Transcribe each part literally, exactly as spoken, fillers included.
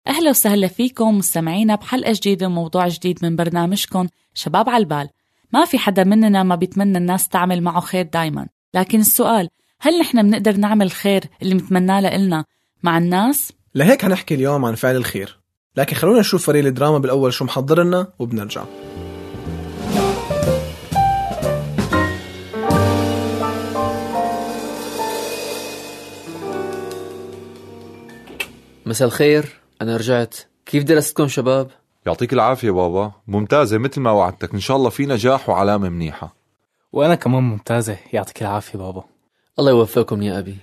أهلا وسهلا فيكم مستمعينا بحلقة جديدة وموضوع جديد من برنامجكم شباب على البال. ما في حدا مننا ما بيتمنى الناس تعمل معه خير دايما، لكن السؤال، هل نحن بنقدر نعمل الخير اللي متمناه لنا مع الناس؟ لهيك هنحكي اليوم عن فعل الخير، لكن خلونا نشوف فريق الدراما بالأول شو محضر لنا وبنرجع. مساء الخير، أنا رجعت. كيف دراستكم شباب؟ يعطيك العافية بابا، ممتازة مثل ما وعدتك، إن شاء الله في نجاح وعلامة منيحة. وأنا كمان ممتازة، يعطيك العافية بابا. الله يوفقكم يا أبي.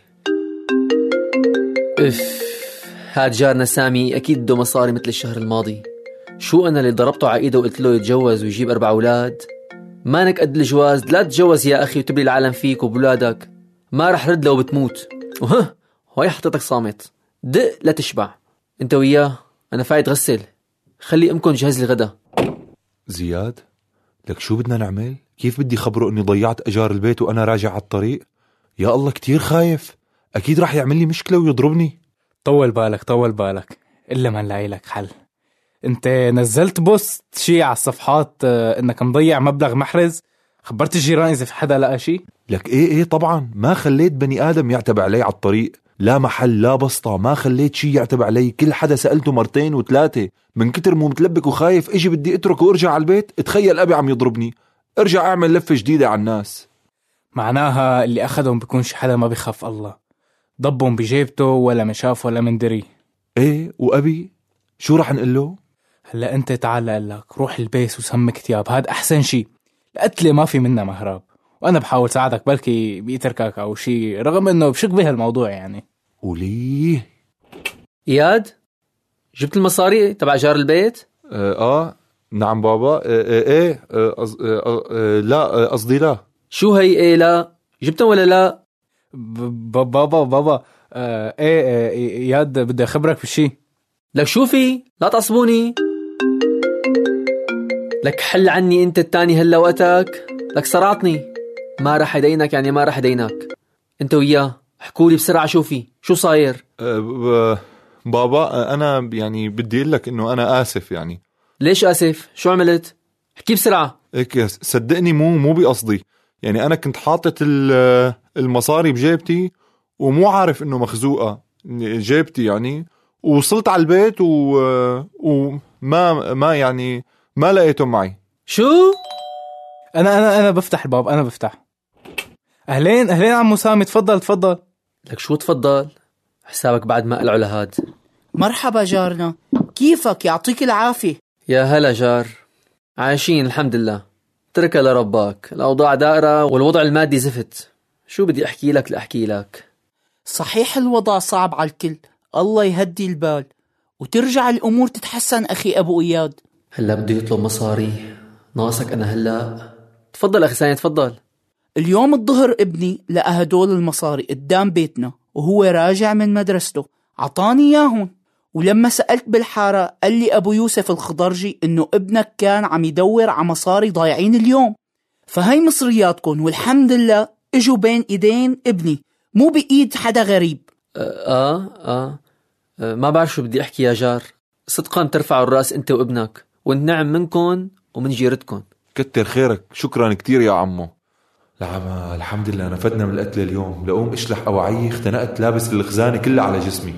إف هاد جارنا سامي أكيد بده مصاري مثل الشهر الماضي. شو أنا اللي ضربته على إيده وقلت له يتجوز ويجيب أربع أولاد؟ مانك قد الجواز، لا تتجوز يا أخي وتبلي العالم فيك وبولادك. ما رح رد لو بتموت. وها هاي حطيتك صامت، دق لا تشبع. انت وياه، انا فايت غسل، خلي امكن جهز لي غدا. زياد، لك شو بدنا نعمل؟ كيف بدي خبره اني ضيعت اجار البيت وانا راجع على الطريق؟ يا الله كتير خايف، اكيد راح يعمل لي مشكلة ويضربني. طول بالك طول بالك، الا ما نلاقي لك حل. انت نزلت بوست شي على الصفحات اه انك مضيع مبلغ محرز، خبرت الجيران اذا في حدا لقى شي؟ لك ايه ايه طبعا، ما خليت بني ادم يعتب علي على الطريق، لا محل لا بسطة، ما خليت شي يعتب علي. كل حدا سألته مرتين وثلاثة، من كتر مو متلبك وخايف اجي بدي اترك وارجع على البيت، اتخيل ابي عم يضربني، ارجع اعمل لفة جديدة على الناس. معناها اللي اخذهم بيكونش حدا ما بيخاف الله، ضبهم بجيبته ولا مشاف ولا من دري. ايه وابي شو راح نقول له؟ هلا انت تعال قلك روح البيس وسمك تياب، هاد احسن شي، القتلة ما في منها مهراب، وانا بحاول ساعدك بلكي بيتركك او شي، رغم انه بشك به الموضوع يعني. وليه اياد، جبت المصاري تبع جار البيت؟ اه, آه نعم بابا. آه آه ايه آه آه آه آه لا قصدي آه لا. شو هي ايه لا؟ جبتهم ولا لا؟ بابا بابا آه ايه آه اياد بدي اخبرك بشي. لك شو في؟ لا تعصبوني. لك حل عني انت التاني هلا وقتك. لك صرعتني، ما رح يدينك يعني ما رح يدينك. انت وياه احكولي بسرعة شو في، شو صاير؟ أه بابا أنا يعني بدي أقول لك إنه أنا آسف. يعني ليش آسف؟ شو عملت؟ احكي بسرعة. هيك صدقني مو مو بقصدي، يعني أنا كنت حاطط المصاري بجيبتي ومو عارف إنه مخزوقة جيبتي يعني، ووصلت على البيت و... وما ما يعني ما لقيتهم معي. شو؟ أنا أنا أنا بفتح الباب، أنا بفتح. أهلين أهلين عمو سامي، تفضل تفضل. لك شو تفضل؟ حسابك بعد ما قلعوا لهاد. مرحبا جارنا، كيفك؟ يعطيك العافية. يا هلا جار، عايشين الحمد لله، تركها لربك. الأوضاع دائرة والوضع المادي زفت، شو بدي أحكي لك لأحكي لك. صحيح الوضع صعب على الكل، الله يهدي البال وترجع الأمور تتحسن أخي أبو إياد. هلا بده يطلب مصاري، ناقصك أنا هلا. تفضل أخي سامي تفضل. اليوم الظهر ابني لقى هدول المصاري قدام بيتنا وهو راجع من مدرسته، عطاني إياهم، ولما سألت بالحارة قال لي أبو يوسف الخضرجي إنه ابنك كان عم يدور على مصاري ضايعين اليوم، فهي مصرياتكم والحمد لله اجوا بين إيدين ابني، مو بإيد حدا غريب. آه آه, آه ما بعرف شو بدي أحكي يا جار، صدقا ترفعوا الرأس أنت وابنك، والنعم منكم ومن جيرتكم. كتر خيرك، شكرا كتير يا عمو. لعبا الحمد لله نفدنا من القتل اليوم، لقوم اشلح أوعي اختنقت لابس الخزانة كلها على جسمي.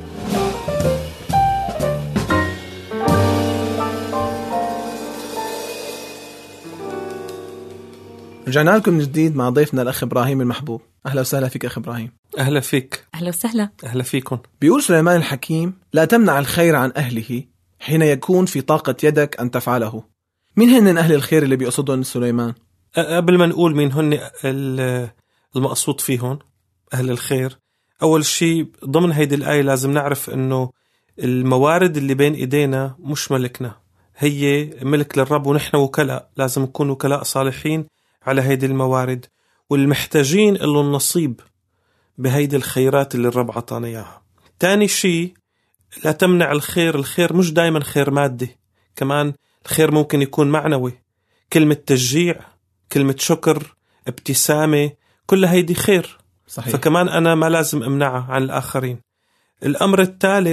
رجعنا لكم من جديد مع ضيفنا الأخ إبراهيم المحبوب. أهلا وسهلا فيك أخ إبراهيم. أهلا فيك. أهلا وسهلا. أهلا فيكم. بيقول سليمان الحكيم: لا تمنع الخير عن أهله حين يكون في طاقة يدك أن تفعله. مين هن أهل الخير اللي بيقصدون سليمان؟ قبل ما نقول مين هن المقصود فيهم أهل الخير، أول شيء ضمن هيدي الآية لازم نعرف أنه الموارد اللي بين إيدينا مش ملكنا، هي ملك للرب، ونحن وكلاء، لازم نكون وكلاء صالحين على هيدي الموارد، والمحتاجين له النصيب بهيدي الخيرات اللي الرب عطانا إياها. تاني شيء، لا تمنع الخير. الخير مش دايما خير مادي، كمان الخير ممكن يكون معنوي، كلمة تشجيع، كلمة شكر، ابتسامة، كل هيدي خير. صحيح. فكمان أنا ما لازم أمنعها عن الآخرين. الأمر الثالث،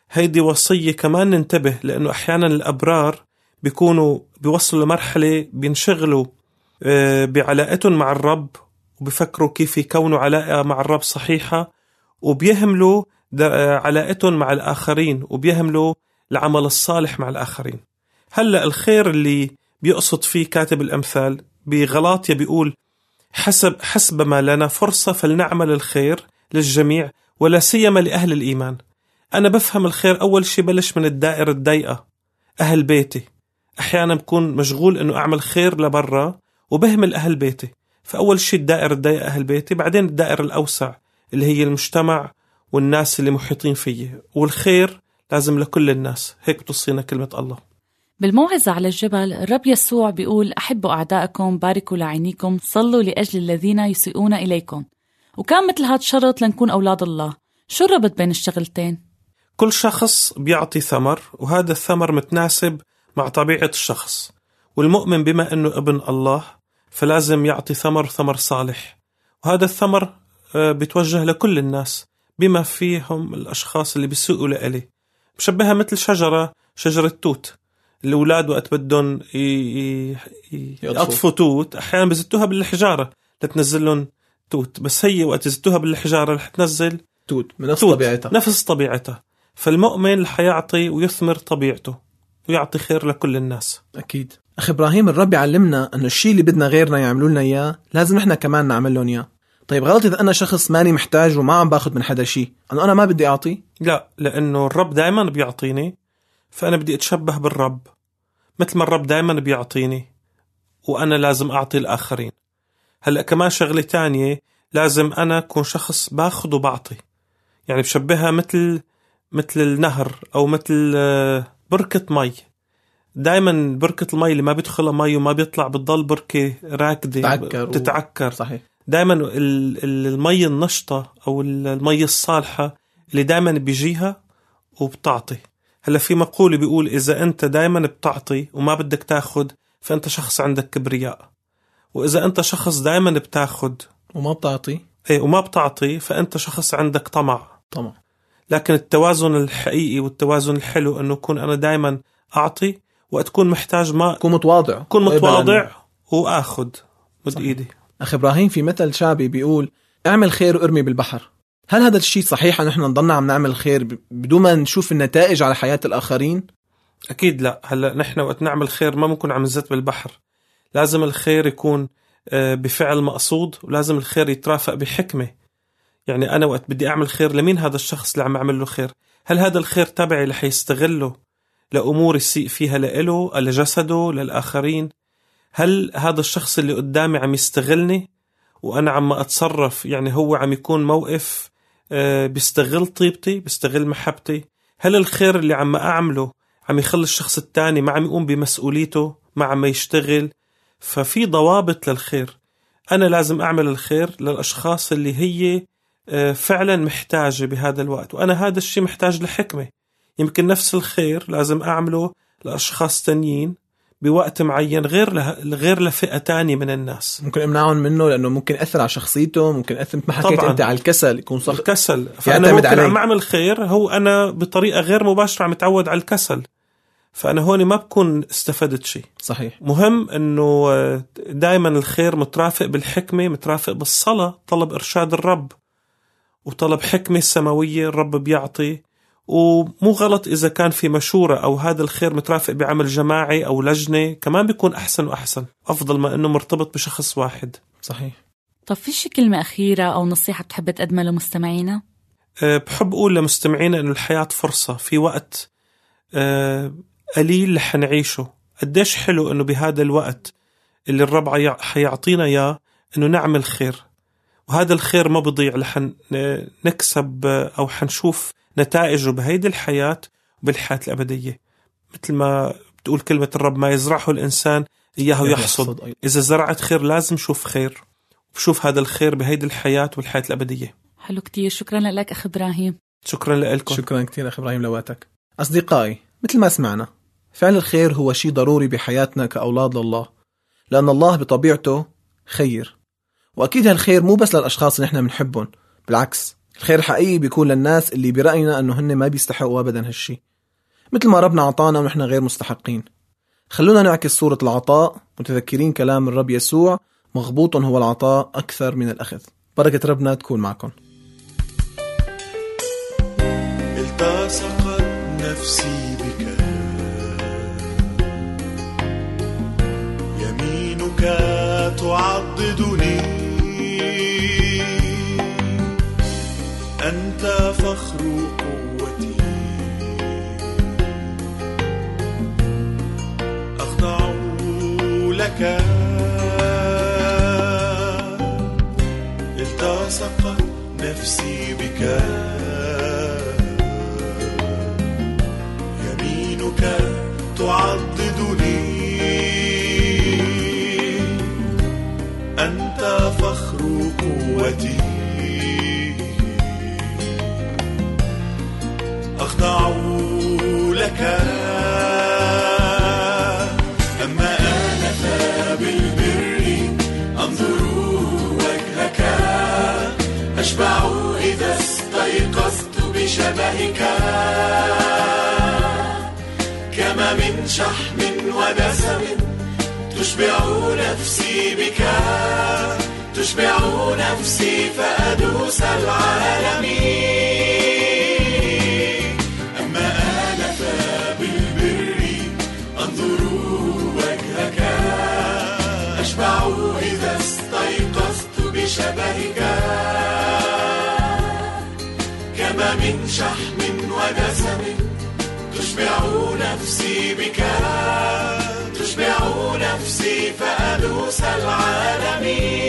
هيدي وصية كمان ننتبه، لأنه أحيانا الأبرار بيكونوا بيوصلوا لمرحلة بينشغلوا بعلاقتهم مع الرب وبيفكروا كيف يكونوا علاقة مع الرب صحيحة، وبيهملوا علاقتهم مع الآخرين وبيهملوا العمل الصالح مع الآخرين. هلأ الخير اللي بيقصد فيه كاتب الأمثال بغلاطيا بيقول حسب حسب ما لنا فرصة فلنعمل الخير للجميع ولا سيما لأهل الإيمان. أنا بفهم الخير أول شيء بلش من الدائرة الضيقة، أهل بيتي. أحيانا بكون مشغول إنه أعمل خير لبرا وبهمل أهل بيتي، فأول شيء الدائرة الضيقة أهل بيتي، بعدين الدائرة الأوسع اللي هي المجتمع والناس اللي محيطين فيه، والخير لازم لكل الناس. هيك بتصينا كلمة الله. بالموعظة على الجبل الرب يسوع بيقول أحبوا أعدائكم، باركوا لعينيكم، صلوا لأجل الذين يسيئون إليكم. وكان مثل هاد شرط لنكون أولاد الله. شو الربط بين الشغلتين؟ كل شخص بيعطي ثمر، وهذا الثمر متناسب مع طبيعة الشخص، والمؤمن بما أنه ابن الله فلازم يعطي ثمر ثمر صالح، وهذا الثمر بيتوجه لكل الناس بما فيهم الأشخاص اللي بيسوءوا لإلي. بشبهها مثل شجرة شجرة توت. الأولاد وقت بدهم يقطفوا توت أحيانا بزتوها بالحجارة لتنزل لهم توت، بس هي وقت زتوها بالحجارة رح تنزل توت من نفس طبيعتها. نفس طبيعتها. فالمؤمن رح يعطي ويثمر طبيعته ويعطي خير لكل الناس. أكيد. أخي إبراهيم، الرب يعلمنا أنه الشيء اللي بدنا غيرنا يعملوا لنا إياه لازم إحنا كمان نعمل لهم إياه. طيب غلط إذا أنا شخص ماني محتاج وما عم باخد من حدا شيء، أنه أنا ما بدي أعطي؟ لا، لأنه الرب دائما بيعطيني، فأنا بدي أتشبه بالرب مثل ما الرب دائما بيعطيني، وأنا لازم أعطي الآخرين. هلأ كمان شغلة تانية، لازم أنا أكون شخص باخد وبعطي. يعني بشبهها مثل مثل النهر أو مثل بركة مي. دائما بركة المي اللي ما بيدخلها مي وما بيطلع بتضل بركة راكدة تتعكر. صحيح. دائما المي النشطة أو المي الصالحة اللي دائما بيجيها وبتعطي. هلا في مقولة بيقول إذا أنت دائما بتعطي وما بدك تاخد فأنت شخص عندك كبرياء، وإذا أنت شخص دائما بتاخد وما بتعطي إيه وما بتعطي فأنت شخص عندك طمع. طمع. لكن التوازن الحقيقي والتوازن الحلو أنه أكون أنا دائما أعطي، وأتكون محتاج ما أكون متواضع أكون متواضع وأخد من إيدي. أخي إبراهيم، في مثل شعبي بيقول اعمل خير وارمي بالبحر. هل هذا الشيء صحيح أن نحن نضلنا عم نعمل خير بدون ما نشوف النتائج على حياة الآخرين؟ أكيد لا. هلأ نحن وقت نعمل خير ما ممكن عم نزت بالبحر. لازم الخير يكون بفعل مقصود، ولازم الخير يترافق بحكمة. يعني أنا وقت بدي أعمل خير لمين هذا الشخص اللي عم أعمل له خير؟ هل هذا الخير تبعي اللي حيستغله لأمور يسيء فيها لإله، لجسده، للآخرين؟ هل هذا الشخص اللي قدامي عم يستغلني وأنا عم أتصرف، يعني هو عم يكون موقف بيستغل طيبتي، بيستغل محبتي؟ هل الخير اللي عم أعمله عم يخلي الشخص التاني ما عم يقوم بمسؤوليته، ما عم يشتغل؟ ففي ضوابط للخير. أنا لازم أعمل الخير للأشخاص اللي هي فعلا محتاجة بهذا الوقت، وأنا هذا الشيء محتاج لحكمة. يمكن نفس الخير لازم أعمله لأشخاص تانيين بوقت معين غير له... غير لفئة تانية من الناس. ممكن امنعهم منه لأنه ممكن يأثر على شخصيته، ممكن يأثر ما حكيت أنت على الكسل، يكون صح الكسل. فأنا ممكن عم أعمل خير هو أنا بطريقة غير مباشرة عم متعود على الكسل، فأنا هون ما بكون استفدت شيء. صحيح. مهم أنه دائما الخير مترافق بالحكمة، مترافق بالصلاة، طلب إرشاد الرب وطلب حكمة سماوية الرب بيعطي. ومو غلط إذا كان في مشورة أو هذا الخير مترافق بعمل جماعي أو لجنة، كمان بيكون أحسن وأحسن، أفضل ما أنه مرتبط بشخص واحد. صحيح. طب في شي كلمة أخيرة أو نصيحة بتحب تقدمها لمستمعينا؟ أه بحب أقول لمستمعينا أنه الحياة فرصة، في وقت أه قليل لح نعيشه. قديش حلو أنه بهذا الوقت اللي الرب حيعطينا إياه أنه نعمل خير، وهذا الخير ما بضيع، لح نكسب أو حنشوف نتائجه بهيدي الحياة وبالحياة الأبدية. مثل ما بتقول كلمة الرب ما يزرعه الإنسان إياه يحصد. إذا زرعت خير لازم شوف خير، وبشوف هذا الخير بهيدي الحياة والحياة الأبدية. حلو كتير. شكرا لك أخ إبراهيم. شكرا لكم. شكرا كتير أخ إبراهيم لوقتك. أصدقائي، مثل ما سمعنا فعل الخير هو شيء ضروري بحياتنا كأولاد لله، لأن الله بطبيعته خير. وأكيد هالخير مو بس للأشخاص اللي نحن بنحبهم، بالعكس الخير الحقيقي بيكون للناس اللي برأينا أنه هن ما بيستحقوا أبدا هالشي، مثل ما ربنا عطانا ونحن غير مستحقين. خلونا نعكس صورة العطاء متذكرين كلام الرب يسوع: مغبوط هو العطاء أكثر من الأخذ. بركة ربنا تكون معكم. التصقت نفسي بك، يمينك تعضدني، أنت فخر قوتي، أخضع لك. التصقت نفسي بك، يمينك تعضدني، أنت فخر قوتي، أخضع لك. أما أنا فبالبر أنظر وجهك، أشبع إذا استيقظت بشبهك، كما من شحم ودسم تشبع نفسي بك، تشبع نفسي فأدوس العالم. أما أنا فبالبر أنظر وجهك، أشبع إذا استيقظت بشبهك، كما من شحم ودسم تشبع نفسي بك، تشبع نفسي فأدوس العالم.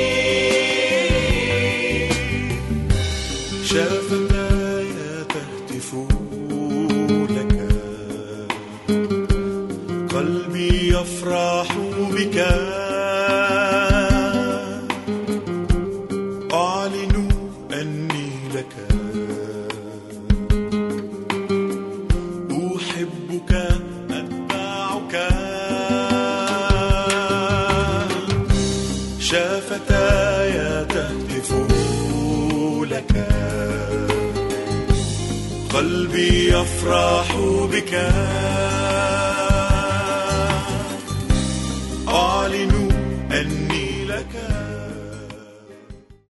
شفتاي تهتف لك، قلبي يفرح بك، أعلن أني لك، أحبك أتبعك. شفتاي تهتف لك، قلبي يفرح بك.